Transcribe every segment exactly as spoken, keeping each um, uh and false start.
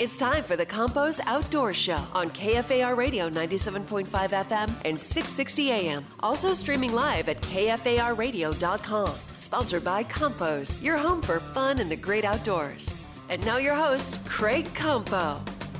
It's time for the Campos Outdoor Show on K F A R Radio ninety-seven point five F M and six sixty A M. Also streaming live at K F A R radio dot com. Sponsored by Campos, your home for fun and the great outdoors. And now your host, Craig Campo.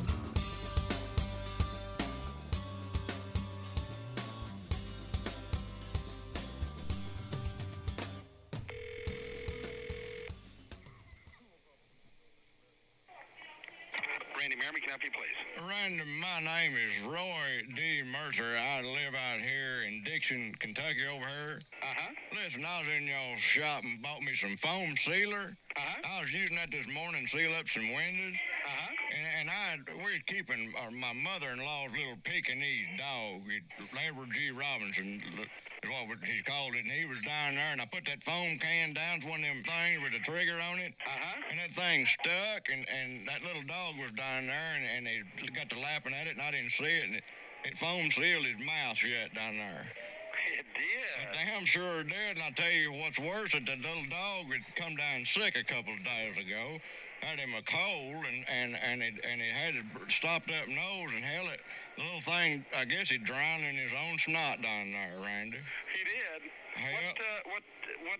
Randy Merriman, can I help you, please? Randy, my name is Roy D. Mercer. I live out here in Dixon, Kentucky over here. Uh-huh. Listen, I was in y'all's shop and bought me some foam sealer. Uh-huh. I was using that this morning to seal up some windows. Uh-huh. And, and I, we're keeping uh, my mother-in-law's little Pekingese dog, it, Edward G. Robinson, is what he's called it, and he was down there, and I put that foam can down to one of them things with a trigger on it, Uh-huh. and that thing stuck, and, and that little dog was down there, and, and they got to lapping at it, and I didn't see it, and it, it foam sealed his mouth shut down there. It did. Damn sure it did, and I tell you what's worse, that the little dog had come down sick a couple of days ago, had him a cold, and and and it and he had a stopped up nose, and hell, it the little thing, I guess he drowned in his own snot down there, Randy. He did. Hell. What, uh, what, what,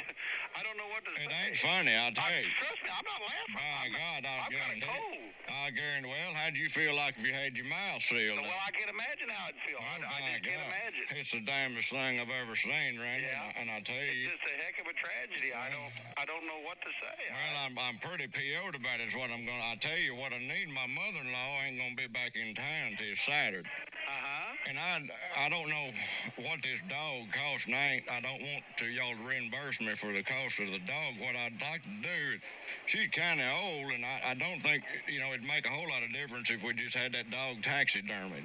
I don't know what to It say. ain't funny, I'll tell I, you. trust me, I'm not laughing. My I'm God, I I've got a guarantee. cold. I guarantee. Well, how'd you feel like if you had your mouth sealed? Well, I can imagine how it'd feel. I, Oh, I my just can't God. imagine. It's the damnest thing I've ever seen, Randy. Yeah. And, I, and I tell you. It's just a heck of a tragedy. I don't, I don't know what to say. Well, I'm I'm pretty P O'd about it. Is what I'm gonna. I tell you what I need. My mother-in-law ain't gonna be back in town till Saturday, Uh-huh. and I I don't know what this dog costs. And I ain't. I don't want to y'all to reimburse me for the cost of the dog. What I'd like to do is, she's kind of old, and I I don't think you know it'd make a whole lot of difference if we just had that dog taxidermied.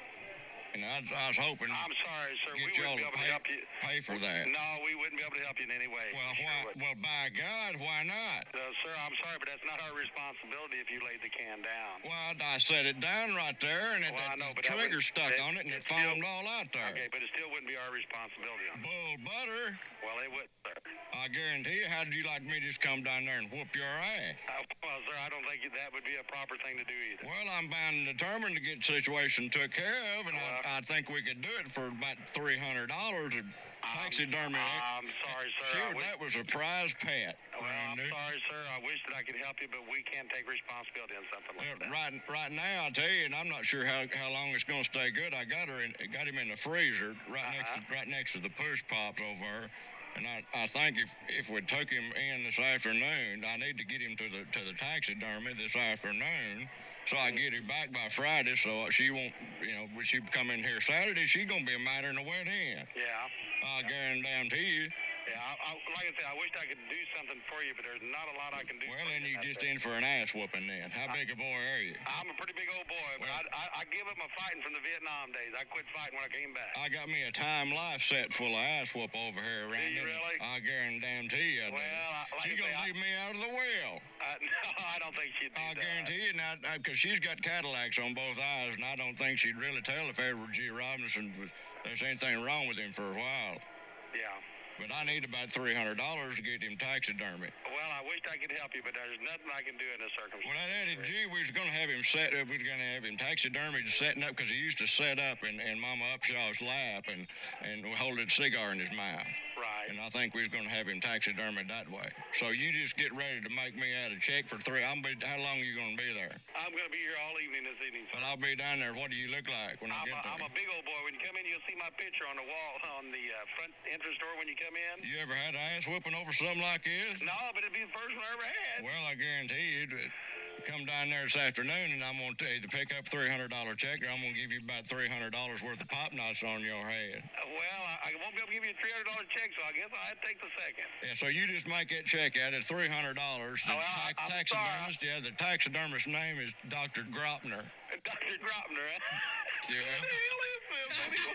And I, I was hoping I'm sorry, sir. We get y'all wouldn't be to able to pay, help you. pay for that. No, we wouldn't be able to help you in any way. Well, We sure why? wouldn't. Well, by God, why not? Uh, sir, I'm sorry, but that's not our responsibility if you laid the can down. Well, I set it down right there, and it, Well, I know, the but that trigger would- stuck that- on it, and it it still- foamed all out there. Okay, but it still wouldn't be our responsibility. On Bull butter. Well, it would, sir. I guarantee you. How did you like me to just come down there and whoop your ass? Uh, well, sir, I don't think that would be a proper thing to do either. Well, I'm bound and determined to get the situation took care of, and Well, I, I think we could do it for about three hundred dollars. Taxidermy. I'm sorry, sir. I Sure, wish- that was a prize pet. Well, I'm Randy. sorry, sir. I wish that I could help you, but we can't take responsibility on something like Well, that. right, right now, I tell you, and I'm not sure how, how long it's going to stay good. I got her, in, got him in the freezer right next to Uh-huh. right next to the push pops over there. And I, I think if if we took him in this afternoon, I need to get him to the to the taxidermy this afternoon, so I get him back by Friday. So she won't, you know, when she come in here Saturday, she gonna be a matter in the wet hen. Yeah. I guarantee you. Yeah, I, I, like I said, I wish I could do something for you, but there's not a lot I can do. Well, for then you you in that just thing. in for an ass whooping then. How big a boy are you? I'm a pretty big old boy, but Well- I, I, I give up my fighting from the Vietnam days. I quit fighting when I came back. I got me a time life set full of ass whoop over here, Randy. you really? I guarantee you. I do. Well, I- like she I say, gonna I- leave me out of the well. Uh, no, I don't think she'd do I that. guarantee you, now, because she's got Cadillacs on both eyes, and I don't think she'd really tell if Edward G. Robinson was, there's anything wrong with him for a while. Yeah. But I need about three hundred dollars to get him taxidermy. Well, I wish I could help you, but there's nothing I can do in this circumstance. Well, that Eddie G, we was going to have him set up. We was going to have him taxidermied setting up because he used to set up in, in Mama Upshaw's lap and, and hold a cigar in his mouth. Right. And I think we was going to have him taxidermied that way. So you just get ready to make me out a check for three. I'm be, how long are you going to be there? I'm going to be here all evening this evening. Well, I'll be down there. What do you look like when I I'm get a, there? I'm a big old boy. When you come in, you'll see my picture on the wall on the uh, front entrance door when you come in. You ever had an ass whooping over something like this? No, but it'd be the first one I ever had. Well, I guarantee you, that come down there this afternoon, and I'm going to either pick up a three hundred dollars check, or I'm going to give you about three hundred dollars worth of pop knots on your head. Uh, well, I, I won't be able to give you a three hundred dollars check, so I guess I'll have to take the second. Yeah, so you just make that check out at three hundred dollars. The Oh, well, I- tax- I'm taxidermist, yeah, the taxidermist's name is Doctor Gropner. Doctor Gropner, huh? Yeah. What the hell is this?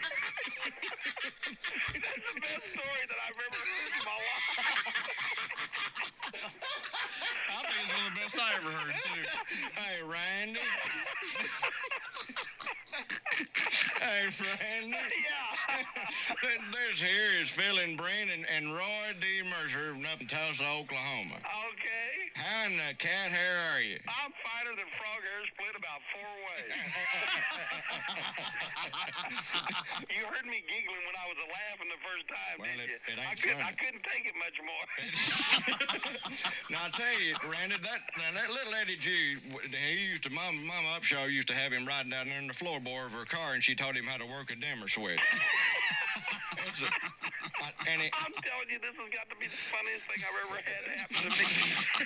That's the best story that I've ever heard in my life. I think it's one of the best I ever heard, too. Hey, Randy. Hey, Randy. Yeah. This here is Phil and Breen and, and Roy D. Mercer from up in Tulsa, Oklahoma. Okay. How in the cat hair are you? I'm fine better than frog hair split about four ways. You heard me giggling when I was laughing the first time, Well, didn't it- you? it ain't I couldn't, funny. I couldn't take it much more. Now I tell you, Randy, that now that little Eddie G, he used to Mama Mama Upshaw used to have him riding down there in the floorboard of her car, and she taught him how to work a dimmer switch. That's a, I, and it, I'm telling you, this has got to be the funniest thing I've ever had happen to me.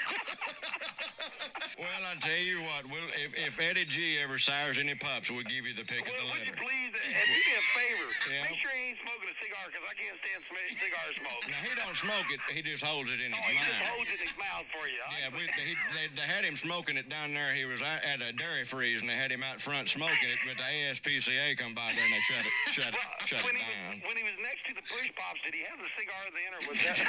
well, I tell you what, we'll, if, if Eddie G ever sires any pups, we'll give you the pick of Well, the would you litter. please, and do me a favor, Yeah. make sure he ain't smoking a cigar, because I can't stand sm- cigar smoke. Now he don't smoke it; he just holds it in his Oh, he just mouth. holds it in his mouth for you. Yeah, we, they, they, they had him smoking it down there. He was at at a dairy freeze, and they had him out front smoking it. But the A S P C A come by there and they shut it, shut it, Well, shut when it he down. Was, when he was next to the push pops, did he have the cigar at the end, or was that?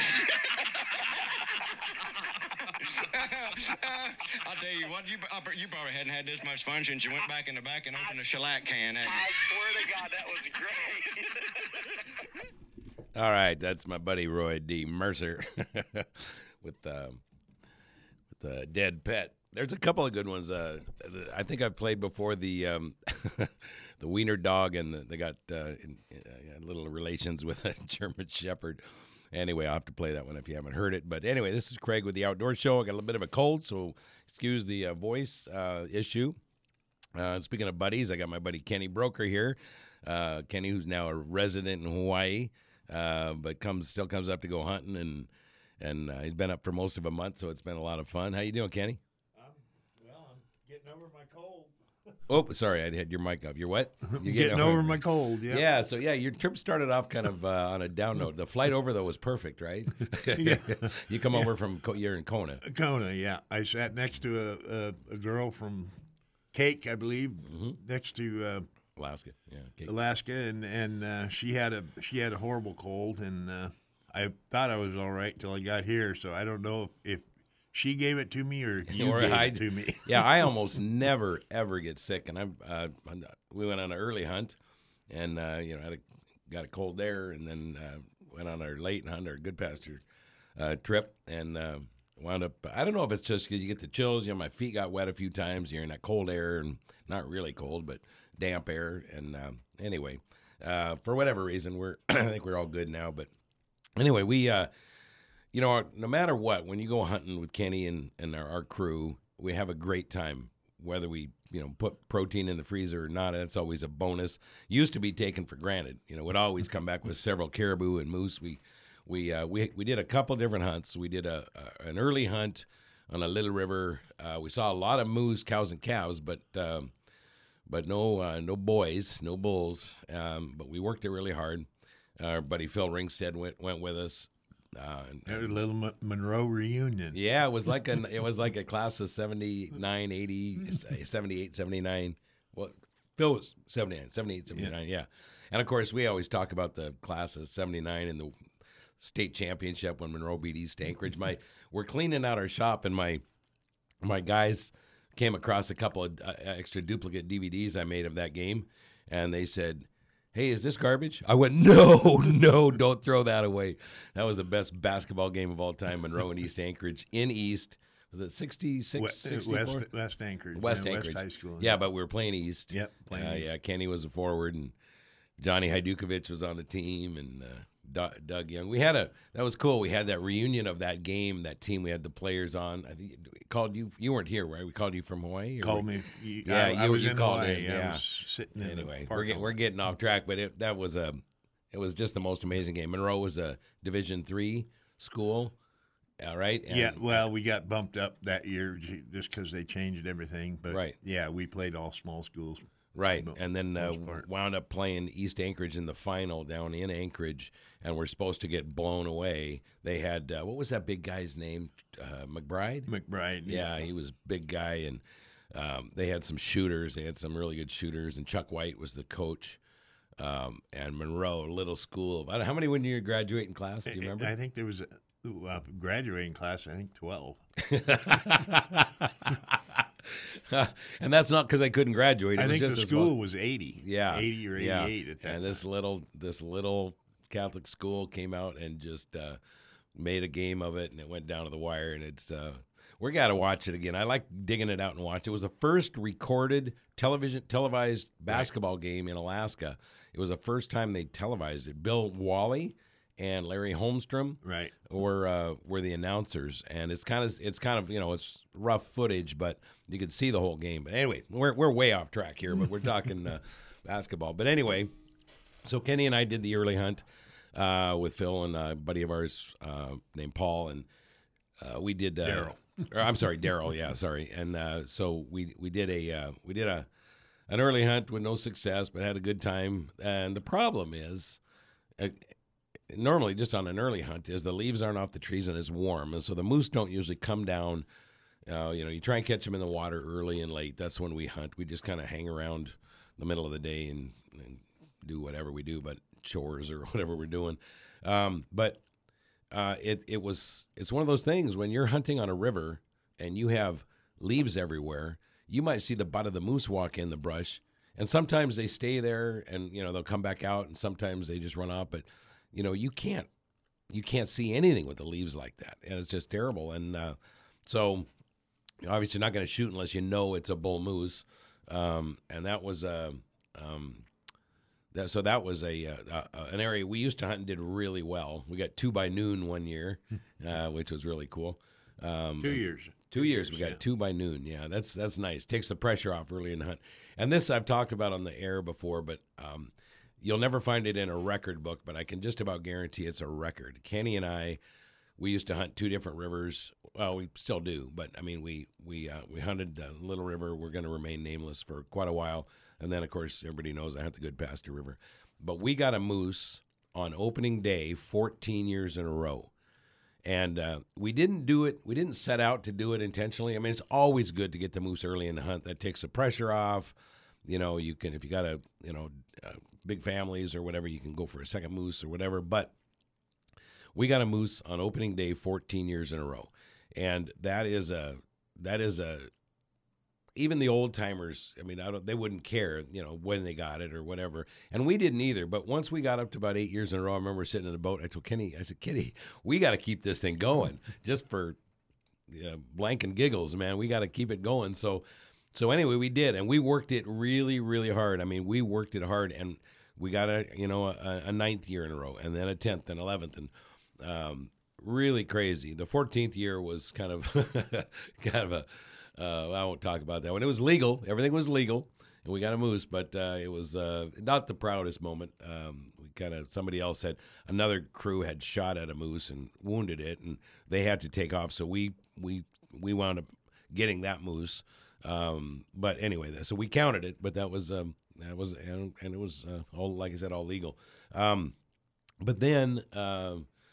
I'll tell you what, you you probably hadn't had this much fun since you went back in the back and opened a shellac can. Hadn't I you? swear to God, that was great. All right, that's my buddy Roy D. Mercer with um, with the dead pet. There's a couple of good ones. Uh, I think I've played before the um, the Wiener dog, and the, they got uh, in, uh, little relations with a German Shepherd. Anyway, I'll have to play that one if you haven't heard it. But anyway, this is Craig with the Outdoor Show. I got a little bit of a cold, so excuse the uh, voice uh, issue. Uh, speaking of buddies, I got my buddy Kenny Broker here. Uh, Kenny, who's now a resident in Hawaii, uh, but comes still comes up to go hunting, and and uh, he's been up for most of a month, so it's been a lot of fun. How you doing, Kenny? Um, well, I'm getting over my cold. Oh, sorry, I had your mic up. You're what? You're Getting over my cold, yeah. Yeah, so yeah, your trip started off kind of uh, on a down note. The flight over though was perfect, right? You come over from Co- you're in Kona. Kona, yeah. I sat next to a, a, a girl from Cake, I believe, Mm-hmm. next to uh, Alaska, yeah. Okay. Alaska, and and uh, she had a she had a horrible cold, and uh, I thought I was all right till I got here. So I don't know if, if she gave it to me or you Or gave I- it to me. Yeah, I almost never ever get sick, and I'm. Uh, we went on an early hunt, and uh, you know, had a, got a cold there, and then uh, went on our late hunt, our good pasture uh, trip, and uh, wound up. I don't know if it's just because you get the chills. You know, my feet got wet a few times. You're in that cold air, and not really cold, but damp air. And um, anyway, uh, for whatever reason, we're. I think we're all good now. But anyway, we. Uh, You know, no matter what, when you go hunting with Kenny and, and our, our crew, we have a great time. Whether we, you know, put protein in the freezer or not, that's always a bonus. Used to be taken for granted. You know, would always come back with several caribou and moose. We we uh, we we did a couple different hunts. We did a, a an early hunt on a little river. Uh, we saw a lot of moose, cows, and calves, but um, but no uh, no boys, no bulls. Um, but we worked it really hard. Our buddy Phil Ringstead went went with us. Uh, and, A little Mon- Monroe reunion. yeah, it was like an it was like a class of seventy-nine, eighty, seventy-eight, seventy-nine. Well, Phil was seventy-nine, seventy-eight, seventy-nine, yeah. And of course, we always talk about the class of seventy-nine in the state championship when Monroe beat East Anchorage. My we're cleaning out our shop, and my my guys came across a couple of uh, extra duplicate D V Ds I made of that game, and they said, "Hey, is this garbage?" I went, no, no, don't throw that away. That was the best basketball game of all time, Monroe and East Anchorage in East. Was it sixty-six, West, sixty-four? West, West Anchorage. West yeah, Anchorage. West High School. Yeah, but we were playing East. Yep, playing uh, East. Yeah, Kenny was a forward, and Johnny Hajdukovic was on the team, and uh, Doug, Doug Young. We had a that was cool. We had that reunion of that game, that team. We had the players on. I think it called you. You weren't here, right? We called you from Hawaii. Or Called were- me. You, Yeah, I, I you- was you in called Hawaii. in, I yeah. was sitting in Anyway, the we're parking getting, we're lot. getting off track, but it, that was a it was just the most amazing game. Monroe was a Division three school, all right. And, Yeah, well, we got bumped up that year just because they changed everything. But Right. yeah, we played all small schools. right, mo- and then uh, most part. wound up playing East Anchorage in the final down in Anchorage, and we're supposed to get blown away. They had uh, what was that big guy's name? Uh, McBride. McBride. Yeah, he was a big guy, and um, they had some shooters. They had some really good shooters, and Chuck White was the coach. Um, and Monroe, a little school. I don't, how many when you graduate in class? Do you remember? I think there was a well, graduating class. I think twelve. And that's not because I couldn't graduate. It I was think just the as school fun. was eighty. yeah, eighty or yeah. eighty-eight at that And time. this little this little Catholic school came out and just uh, made a game of it, and it went down to the wire. And it's uh, we got to watch it again. I like digging it out and watch it. It was the first recorded television televised basketball right. game in Alaska. It was the first time they televised it. Bill Wally and Larry Holmstrom right. were uh, were the announcers, and it's kind of it's kind of you know it's rough footage, but you could see the whole game. But anyway, we're we're way off track here, but we're talking uh, basketball. But anyway, so Kenny and I did the early hunt uh, with Phil and a buddy of ours uh, named Paul, and uh, we did uh, Daryl. or, I'm sorry, Daryl. Yeah, sorry. And uh, so we we did a uh, we did a an early hunt with no success, but had a good time. And the problem is. Uh, Normally, just on an early hunt, is the leaves aren't off the trees and it's warm, and so the moose don't usually come down. Uh, you know, you try and catch them in the water early and late. That's when we hunt. We just kind of hang around the middle of the day and, and do whatever we do, but chores or whatever we're doing. Um, but uh, it it was it's one of those things when you're hunting on a river and you have leaves everywhere. You might see the butt of the moose walk in the brush, and sometimes they stay there and you know they'll come back out, and sometimes they just run off, but. You know, you can't you can't see anything with the leaves like that, and it's just terrible. And uh, so, obviously, you're not going to shoot unless you know it's a bull moose. Um, and that was a um, that so that was a, uh, uh, an area we used to hunt and did really well. We got two by noon one year, uh, which was really cool. Um, two years. Two years. We got yeah. two by noon. Yeah, that's that's nice. Takes the pressure off early in the hunt. And this I've talked about on the air before, but. Um, You'll never find it in a record book, but I can just about guarantee it's a record. Kenny and I, we used to hunt two different rivers. Well, we still do, but I mean, we we uh, we hunted uh, Little River. We're going to remain nameless for quite a while, and then of course everybody knows I hunt the Goodpaster River. But we got a moose on opening day, fourteen years in a row, and uh, we didn't do it. We didn't set out to do it intentionally. I mean, it's always good to get the moose early in the hunt. That takes the pressure off. You know, you can if you got a you know. Uh, big families or whatever, you can go for a second moose or whatever. But we got a moose on opening day fourteen years in a row. And that is a, that is a, even the old timers, I mean, I don't, they wouldn't care, you know, when they got it or whatever. And we didn't either. But once we got up to about eight years in a row, I remember sitting in a boat. I told Kenny, I said, Kenny, we got to keep this thing going just for uh, blank and giggles, man. We got to keep it going. So, so anyway, we did. And we worked it really, really hard. I mean, we worked it hard. And we got a, you know, a, a ninth year in a row, and then a tenth and eleventh, and um, really crazy. The fourteenth year was kind of, kind of a, uh, I won't talk about that one. It was legal. Everything was legal, and we got a moose, but uh, it was uh, not the proudest moment. Um, we kind of, somebody else had, another crew had shot at a moose and wounded it, and they had to take off, so we we we wound up getting that moose. Um, but anyway, so we counted it, but that was... Um, That was and, and it was uh, all, like I said, all legal. Um, but then, uh,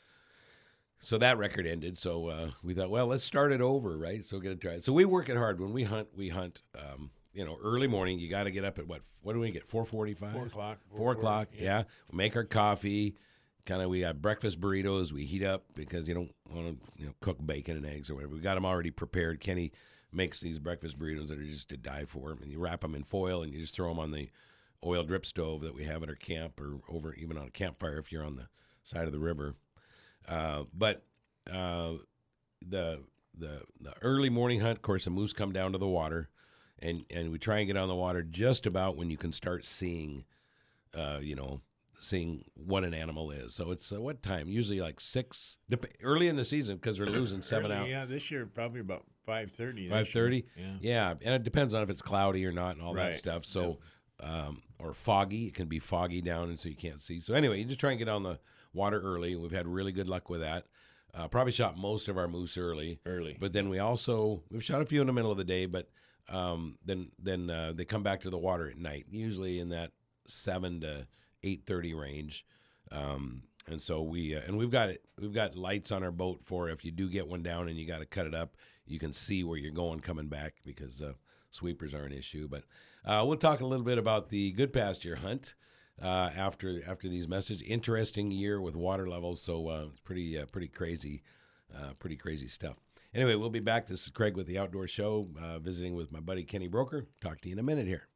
so that record ended. So uh, we thought, well, let's start it over, right? So get a try. So we work it hard when we hunt. We hunt, um, you know, early morning. You got to get up at what? What do we get? Four forty-five. Four o'clock. Four, Four o'clock. Yeah. yeah. We make our coffee. Kind of, we got breakfast burritos. We heat up because you don't want to, you know, cook bacon and eggs or whatever. We got them already prepared. Kenny makes these breakfast burritos that are just to die for. And you wrap them in foil and you just throw them on the oil drip stove that we have at our camp or over even on a campfire if you're on the side of the river. Uh, but uh, the the the early morning hunt, of course, the moose come down to the water, and, and we try and get on the water just about when you can start seeing, uh, you know, seeing what an animal is. So it's uh, what time? Usually like six, early in the season because we're losing seven early, out. Yeah, this year probably about five thirty. five thirty? Yeah. Yeah, and it depends on if it's cloudy or not and all right. that stuff. So, um, or foggy. It can be foggy down and so you can't see. So anyway, you just try and get on the water early. We've had really good luck with that. Uh, probably shot most of our moose early. Early. But then we also, we've shot a few in the middle of the day, but um, then then uh, they come back to the water at night, usually in that seven to eight thirty range. Um, and so we, uh, and we've got it, we've got lights on our boat for if you do get one down and you got to cut it up, you can see where you're going coming back because uh, sweepers are an issue. But uh, we'll talk a little bit about the Goodpaster hunt uh, after after these messages. Interesting year with water levels, so uh, it's pretty uh, pretty crazy, uh, pretty crazy stuff. Anyway, we'll be back. This is Craig with the Outdoor Show, uh, visiting with my buddy Kenny Broker. Talk to you in a minute here.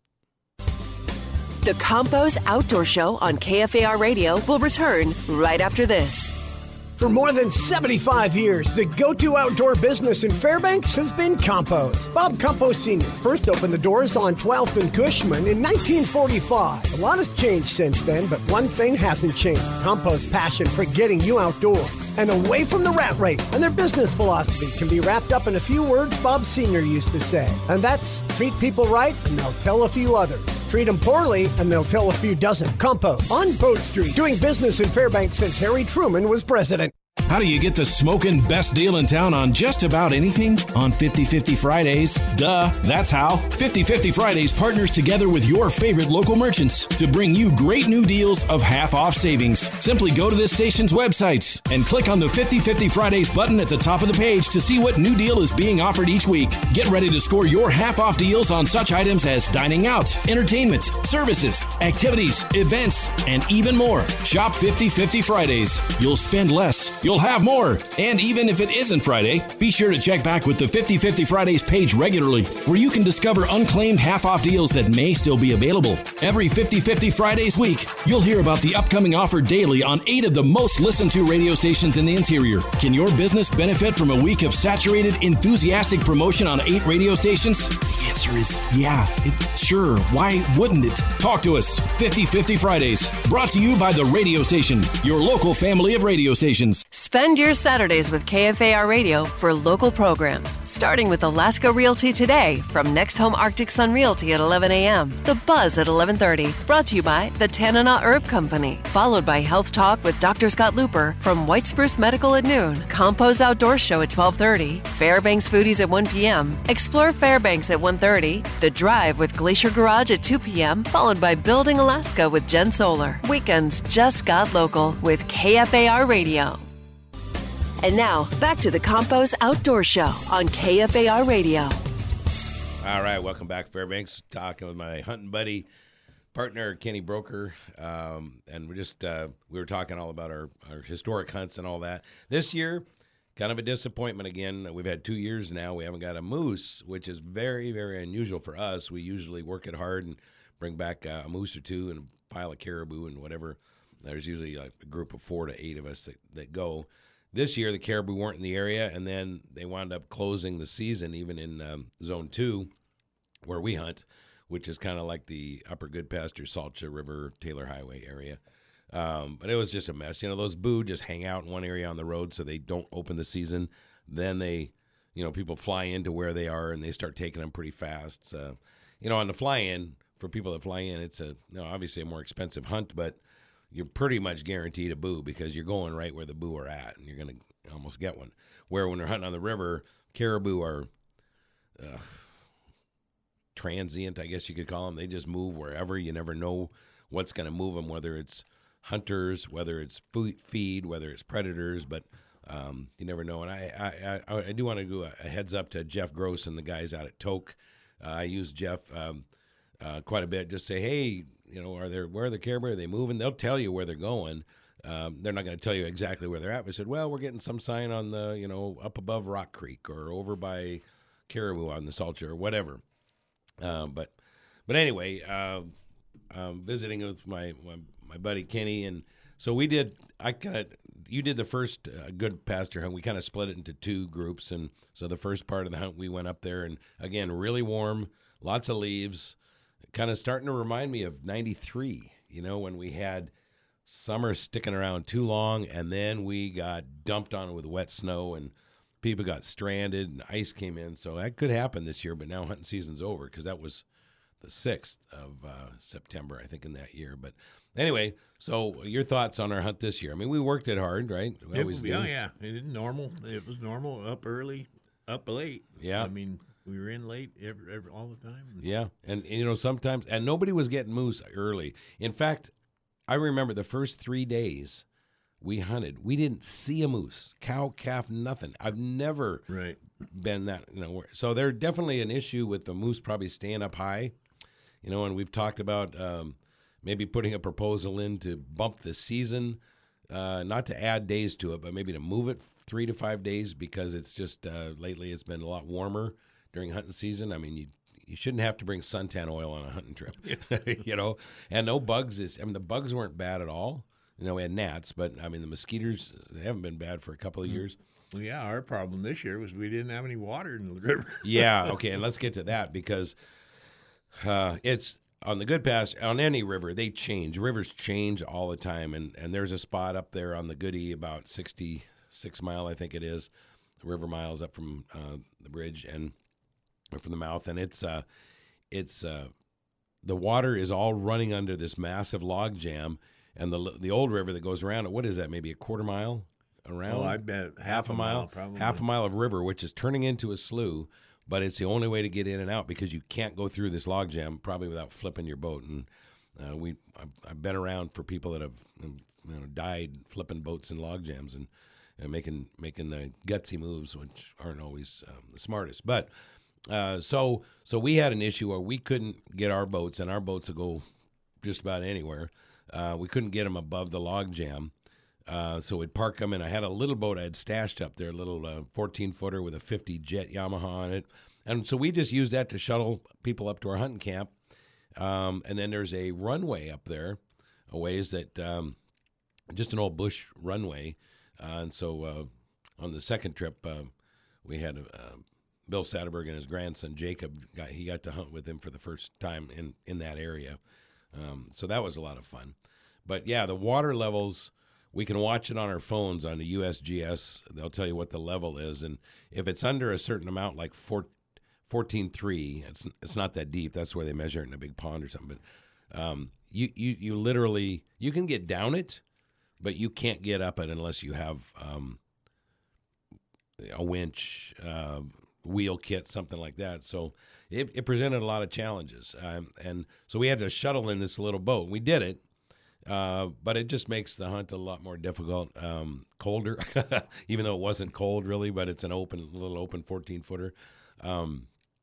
The Campos Outdoor Show on K F A R Radio will return right after this. For more than seventy-five years, the go-to outdoor business in Fairbanks has been Compos. Bob Compos Senior first opened the doors on twelfth and Cushman in nineteen forty-five. A lot has changed since then, but one thing hasn't changed. Compos' passion for getting you outdoors and away from the rat race. And their business philosophy can be wrapped up in a few words Bob Senior used to say. And that's, treat people right and they'll tell a few others. Treat them poorly, and they'll tell a few dozen. Compos on Boat Street, doing business in Fairbanks since Harry Truman was president. How do you get the smoking best deal in town on just about anything? On fifty fifty Fridays. Duh, that's how. fifty fifty Fridays partners together with your favorite local merchants to bring you great new deals of half-off savings. Simply go to this station's websites and click on the fifty fifty Fridays button at the top of the page to see what new deal is being offered each week. Get ready to score your half-off deals on such items as dining out, entertainment, services, activities, events, and even more. Shop fifty fifty Fridays. You'll spend less. You'll have more. And even if it isn't Friday, be sure to check back with the fifty fifty Fridays page regularly, where you can discover unclaimed half-off deals that may still be available. Every fifty fifty Fridays week, you'll hear about the upcoming offer daily on eight of the most listened to radio stations in the interior. Can your business benefit from a week of saturated, enthusiastic promotion on eight radio stations? The answer is yeah. It, sure. Why wouldn't it? Talk to us. fifty fifty Fridays. Brought to you by the radio station, your local family of radio stations. Spend your Saturdays with K F A R Radio for local programs, starting with Alaska Realty Today from Next Home Arctic Sun Realty at eleven a.m., The Buzz at eleven thirty, brought to you by the Tanana Herb Company, followed by Health Talk with Doctor Scott Looper from White Spruce Medical at noon, Compos Outdoor Show at twelve thirty, Fairbanks Foodies at one p.m., Explore Fairbanks at one thirty, The Drive with Glacier Garage at two p.m., followed by Building Alaska with Jen Solar. Weekends just got local with K F A R Radio. And now, back to the Compos Outdoor Show on K F A R Radio. All right, welcome back, Fairbanks. Talking with my hunting buddy, partner, Kenny Broker. Um, and we just, uh, we were talking all about our, our historic hunts and all that. This year, kind of a disappointment again. We've had two years now. We haven't got a moose, which is very, very unusual for us. We usually work it hard and bring back uh, a moose or two and a pile of caribou and whatever. There's usually like a group of four to eight of us that, that go. This year, the caribou weren't in the area, and then they wound up closing the season even in um, Zone two, where we hunt, which is kind of like the Upper Good Pasture, Salcha River, Taylor Highway area. Um, but it was just a mess. You know, those boo just hang out in one area on the road so they don't open the season. Then they, you know, people fly into where they are, and they start taking them pretty fast. So, you know, on the fly-in, for people that fly in, it's a, you know, obviously a more expensive hunt, but you're pretty much guaranteed a boo because you're going right where the boo are at, and you're going to almost get one. Where when they're hunting on the river, caribou are uh, transient, I guess you could call them. They just move wherever. You never know what's going to move them, whether it's hunters, whether it's food, feed, whether it's predators, but um, you never know. And I I, I, I do want to do a, a heads up to Jeff Gross and the guys out at Toke. Uh, I use Jeff um, uh, quite a bit. Just say, hey, you know, are there, where are the caribou? Are they moving? They'll tell you where they're going. Um, they're not going to tell you exactly where they're at. We said, well, we're getting some sign on the, you know, up above Rock Creek or over by Caribou on the Salcha or whatever. Um, but, but anyway, uh, um, visiting with my, my, my buddy Kenny. And so we did, I kind of, you did the first uh, good pasture hunt. We kind of split it into two groups. And so the first part of the hunt, we went up there and again, really warm, lots of leaves. Kind of starting to remind me of ninety-three, you know, when we had summer sticking around too long, and then we got dumped on with wet snow, and people got stranded, and ice came in. So that could happen this year, but now hunting season's over because that was the sixth of uh, September, I think, in that year. But anyway, so your thoughts on our hunt this year? I mean, we worked it hard, right? We it, always do. Yeah, yeah. It is normal. It was normal, up early, up late. Yeah. I mean, we were in late every, every, all the time. Yeah, and, and, you know, sometimes, and nobody was getting moose early. In fact, I remember the first three days we hunted, we didn't see a moose, cow, calf, nothing. I've never right. been that, you know, so there's definitely an issue with the moose probably staying up high, you know, and we've talked about um, maybe putting a proposal in to bump the season, uh, not to add days to it, but maybe to move it three to five days because it's just, uh, lately it's been a lot warmer during hunting season. I mean, you you shouldn't have to bring suntan oil on a hunting trip, you know, and no bugs is, I mean, the bugs weren't bad at all. You know, we had gnats, but I mean the mosquitoes, they haven't been bad for a couple of years. Well, yeah, our problem this year was we didn't have any water in the river. Yeah, okay, and let's get to that because uh, it's on the Good Pass, on any river, they change. Rivers change all the time, and, and there's a spot up there on the Goody, about sixty-six mile, I think it is, river miles up from uh, the bridge and from the mouth, and it's uh, it's uh, the water is all running under this massive log jam, and the the old river that goes around it, what is that, maybe a quarter mile? Around Oh, I bet half, half a mile, mile probably. half a mile of river, which is turning into a slough, but it's the only way to get in and out because you can't go through this log jam probably without flipping your boat. And uh, we, I've, I've been around for people that have you know, died flipping boats in log jams and, and making making the gutsy moves, which aren't always um, the smartest. But uh, so so we had an issue where we couldn't get our boats, and our boats will go just about anywhere. Uh, we couldn't get them above the log jam. Uh, so we'd park them, and I had a little boat I had stashed up there, a little uh, fourteen-footer with a fifty Jet Yamaha on it. And so we just used that to shuttle people up to our hunting camp. Um, and then there's a runway up there, a ways that um, just an old bush runway. Uh, and so uh, on the second trip, uh, we had uh, Bill Satterberg and his grandson, Jacob. Got, he got to hunt with him for the first time in, in that area. Um, so that was a lot of fun. But, yeah, the water levels... We can watch it on our phones on the U S G S. They'll tell you what the level is. And if it's under a certain amount, like fourteen three, it's it's not that deep. That's where they measure it in a big pond or something. But um, you, you, you literally, you can get down it, but you can't get up it unless you have um, a winch, uh, wheel kit, something like that. So it, it presented a lot of challenges. Um, and so we had to shuttle in this little boat. We did it. Uh, but it just makes the hunt a lot more difficult, um, colder, even though it wasn't cold really, but it's an open, little open fourteen footer. Um,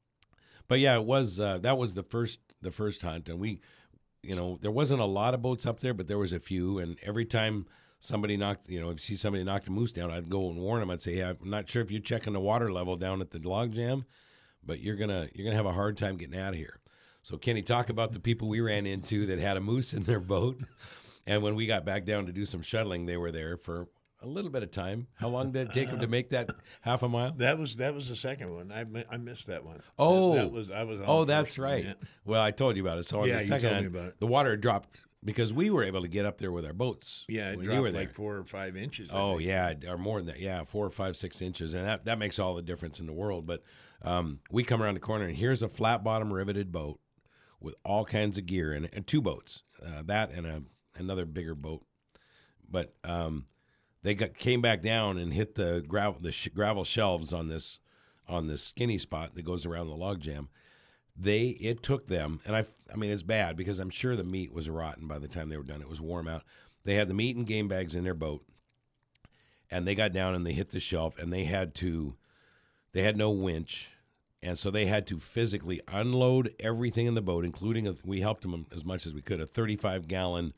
but yeah, it was, uh, that was the first, the first hunt. And we, you know, there wasn't a lot of boats up there, but there was a few. And every time somebody knocked, you know, if you see somebody knocked a moose down, I'd go and warn them. I'd say, yeah, I'm not sure if you're checking the water level down at the log jam, but you're going to, you're going to have a hard time getting out of here. So, Kenny, talk about the people we ran into that had a moose in their boat. And when we got back down to do some shuttling, they were there for a little bit of time. How long did it take them to make that half a mile? That was that was the second one. I, I missed that one. Oh, that, that was I was. On oh, the that's first one, right. yeah. Well, I told you about it. So on Yeah, the you second, told me about it. the water dropped because we were able to get up there with our boats. Yeah, it when dropped you were there. like four or five inches. I Oh think. yeah, or more than that. Yeah, four or five, six inches, and that, that makes all the difference in the world. But um, we come around the corner, and here's a flat bottom riveted boat with all kinds of gear in it, and two boats, uh, that and a another bigger boat. But um, they got came back down and hit the gravel the sh- gravel shelves on this on this skinny spot that goes around the log jam. They it took them, and I I mean it's bad because I'm sure the meat was rotten by the time they were done. It was warm out. They had the meat and game bags in their boat, and they got down and they hit the shelf, and they had to they had no winch, and so they had to physically unload everything in the boat, including a, we helped them as much as we could, a thirty-five gallon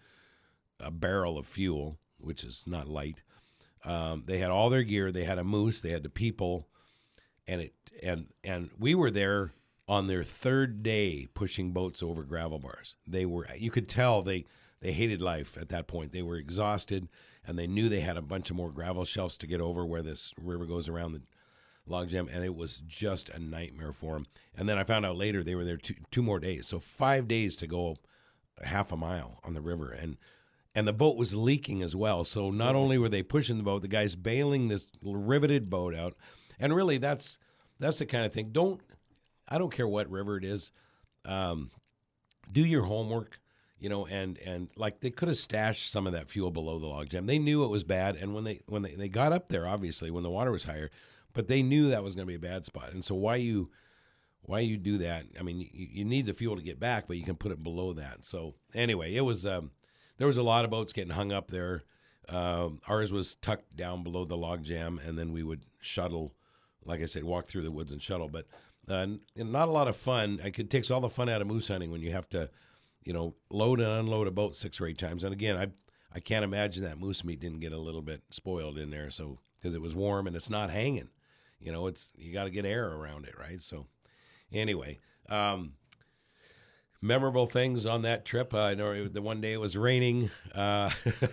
a barrel of fuel, which is not light. Um, they had all their gear. They had a moose. They had the people, and it and and we were there on their third day pushing boats over gravel bars. They were you could tell they they hated life at that point. They were exhausted, and they knew they had a bunch of more gravel shelves to get over where this river goes around the logjam, and it was just a nightmare for them. And then I found out later they were there two, two more days, so five days to go half a mile on the river, and. And the boat was leaking as well. So not only were they pushing the boat, the guy's bailing this riveted boat out. And really, that's that's the kind of thing. Don't I don't care what river it is. Um, do your homework, you know. And, and like they could have stashed some of that fuel below the logjam. They knew it was bad, and when they when they, they got up there, obviously when the water was higher, but they knew that was going to be a bad spot. And so why you why you do that? I mean, you, you need the fuel to get back, but you can put it below that. So anyway, it was. Um, There was a lot of boats getting hung up there. Uh, ours was tucked down below the log jam, and then we would shuttle, like I said, walk through the woods and shuttle. But uh, not a lot of fun. It takes all the fun out of moose hunting when you have to, you know, load and unload a boat six or eight times. And again, I I can't imagine that moose meat didn't get a little bit spoiled in there. So because it was warm and it's not hanging, you know, it's you got to get air around it, right? So anyway. Um, memorable things on that trip. Uh, I know the one day it was raining. Uh,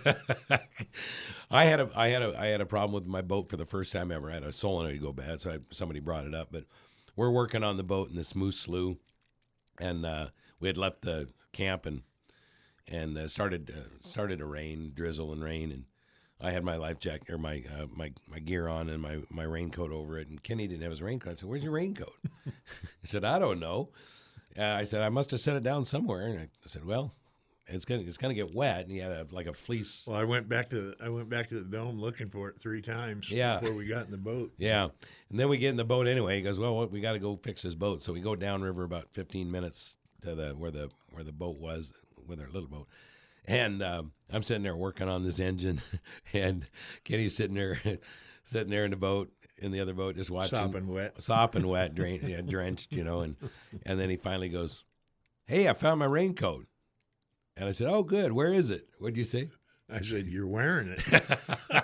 I had a I had a I had a problem with my boat for the first time ever. I had a solenoid go bad, so I, somebody brought it up. But we're working on the boat in this Moose Slough, and uh, we had left the camp and and uh, started uh, started to rain, drizzle and rain, and I had my life jacket or my uh, my my gear on and my my raincoat over it. And Kenny didn't have his raincoat. I said, "Where's your raincoat?" He said, "I don't know." Uh, I said, "I must have set it down somewhere." And I said, "Well, it's gonna it's gonna get wet." And he had a, like a fleece. Well, I went back to the, I went back to the dome looking for it three times Yeah. before we got in the boat. Yeah, and then we get in the boat anyway. He goes, "Well, we got to go fix this boat." So we go downriver about fifteen minutes to the where the where the boat was with our little boat, and um, I'm sitting there working on this engine, and Kenny's sitting there, sitting there in the boat. In the other boat, just watching, Sopping wet, sopping wet, drain, yeah, drenched, you know, and and then he finally goes, "Hey, I found my raincoat," and I said, "Oh, good. Where is it? What'd you say?" I said, "You're wearing it."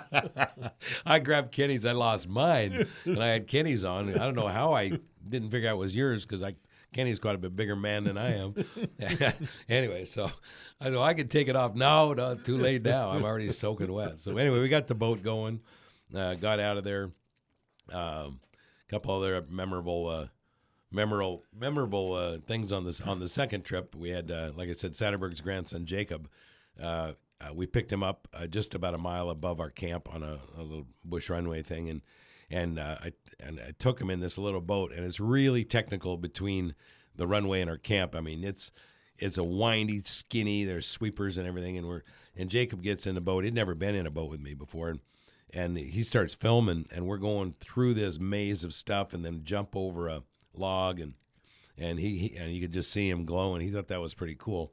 I grabbed Kenny's. I lost mine, and I had Kenny's on. I don't know how I didn't figure out it was yours because I Kenny's quite a bit bigger man than I am. Anyway, so I know I could take it off. No, no, too late now. I'm already soaking wet. So anyway, we got the boat going, uh, got out of there. A um, couple other memorable, uh, memorable, memorable uh, things on this on the second trip. We had, uh, like I said, Satterberg's grandson Jacob. Uh, uh, we picked him up uh, just about a mile above our camp on a, a little bush runway thing, and and uh, I and I took him in this little boat, and it's really technical between the runway and our camp. I mean, it's it's a windy, skinny. There's sweepers and everything, and we're and Jacob gets in the boat. He'd never been in a boat with me before, and. And he starts filming, and we're going through this maze of stuff, and then jump over a log, and and he, he and you could just see him glowing. He thought that was pretty cool.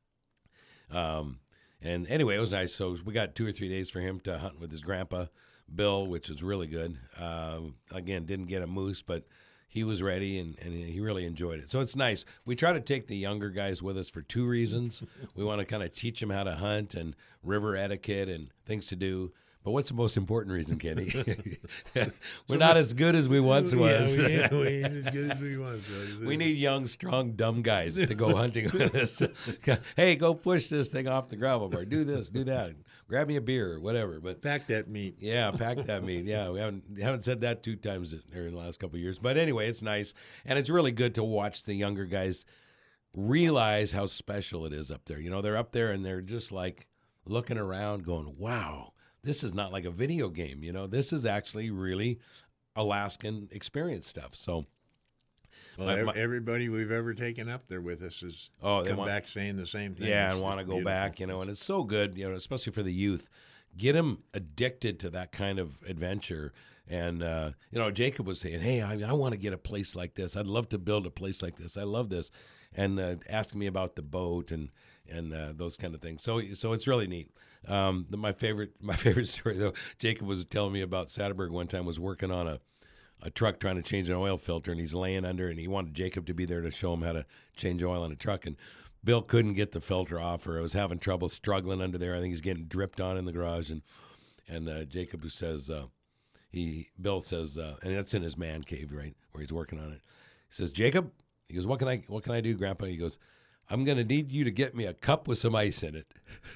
Um, and anyway, it was nice. So we got two or three days for him to hunt with his grandpa, Bill, which was really good. Um, again, didn't get a moose, but he was ready, and, and he really enjoyed it. So it's nice. We try to take the younger guys with us for two reasons. We want to kind of teach them how to hunt and river etiquette and things to do. But what's the most important reason, Kenny? We're not as good as we once was. Yeah, we, yeah, we ain't as good as we once was. We need young, strong, dumb guys to go hunting with us. Hey, go push this thing off the gravel bar. Do this, do that. Grab me a beer or whatever. But pack that meat. Yeah, pack that meat. Yeah, we haven't haven't said that two times in the last couple of years. But anyway, it's nice, and it's really good to watch the younger guys realize how special it is up there. You know, they're up there and they're just like looking around, going, "Wow. This is not like a video game, you know. This is actually really Alaskan experience stuff." So, well, my, my, everybody we've ever taken up there with us has oh, come want, back saying the same thing. Yeah, it's, and want to go beautiful. back, you know. And it's so good, you know, especially for the youth. Get them addicted to that kind of adventure. And uh, you know, Jacob was saying, "Hey, I, I want to get a place like this. I'd love to build a place like this. I love this," and uh, asking me about the boat and and uh, those kind of things. So, so it's really neat. Um, the, my favorite, my favorite story though, Jacob was telling me about Satterberg one time. Was working on a, a truck trying to change an oil filter, and he's laying under, and he wanted Jacob to be there to show him how to change oil in a truck. And Bill couldn't get the filter off, or was having trouble struggling under there. I think he's getting dripped on in the garage, and and uh, Jacob says, uh, he Bill says, uh, and that's in his man cave, right where he's working on it. He says, "Jacob," he goes, "What can I, what can I do, Grandpa?" He goes, "I'm going to need you to get me a cup with some ice in it."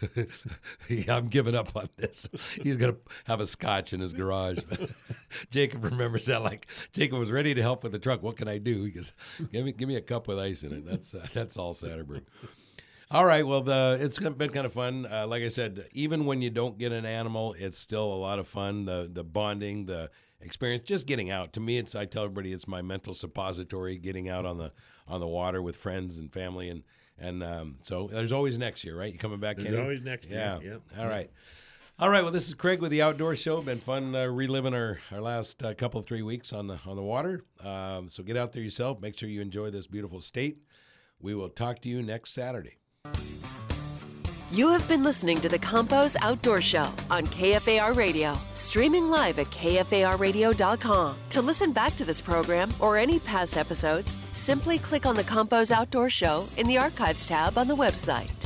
I'm giving up on this. He's going to have a scotch in his garage. Jacob remembers that. Like, Jacob was ready to help with the truck. "What can I do?" He goes, give me give me a cup with ice in it. That's uh, that's all Satterberg. All right, well, the, it's been kind of fun. Uh, like I said, even when you don't get an animal, it's still a lot of fun. The the bonding, the experience, just getting out. To me, it's I tell everybody it's my mental suppository, getting out on the on the water with friends and family. And And um, so there's always next year, right? You coming back, Kenny? There's always next yeah. year. Yeah. All right. All right. Well, this is Craig with the Outdoor Show. Been fun uh, reliving our, our last uh, couple, three weeks on the on the water. Um, so get out there yourself. Make sure you enjoy this beautiful state. We will talk to you next Saturday. You have been listening to the Campos Outdoor Show on K F A R Radio, streaming live at K F A R radio dot com. To listen back to this program or any past episodes, simply click on the Campos Outdoor Show in the Archives tab on the website.